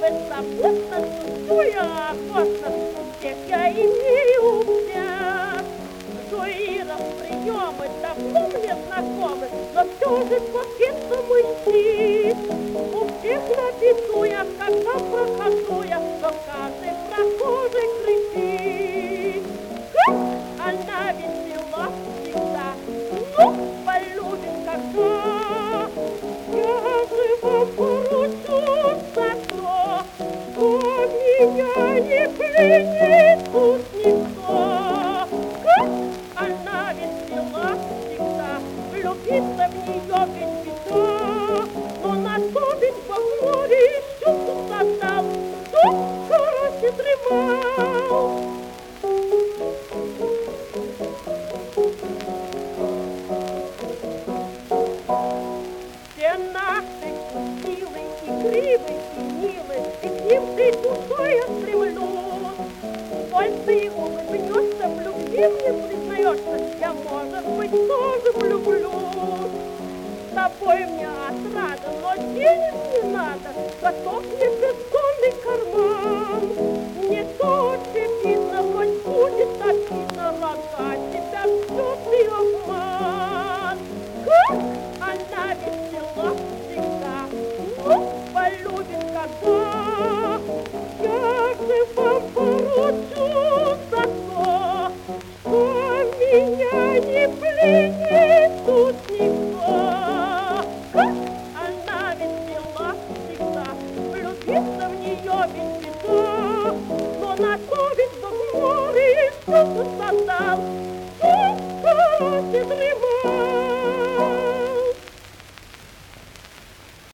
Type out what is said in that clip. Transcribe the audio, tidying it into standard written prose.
беззаботно чувствуя охотно, всех я имею взять. Жуиров приемы давно мне знакомы, но все же кокетно мыть. У всех на виду я, когда прохожу я, но каждый прохожий кричит. Как она весела всегда, ну, полюбит когда. Я же вам поручу за то, что меня не пленит тут никто. Как она весела всегда, влюбиться в нее ведь беда. Но на то ведь Бог море и щуку создал, кто короче дремал. Все наши силы и кривы, и милы, и к ним всей душой я стремлюсь. Коль ты улыбнешься, в любви мне признаешься, я, может быть, тоже влюблюсь. С тобой мне отрада, но денег не надо, готов мне бездонный карман. Не то очевидно, хоть будет обидно, рога тебя ждет и обман. Как она весела всегда, ну, полюбит когда. Я же вам поручу за то, что меня не пленит тут никто. Как она весела всегда, влюбиться в нее ведь беда. Но на то ведь Бог море и что-то создал, что короче дремал.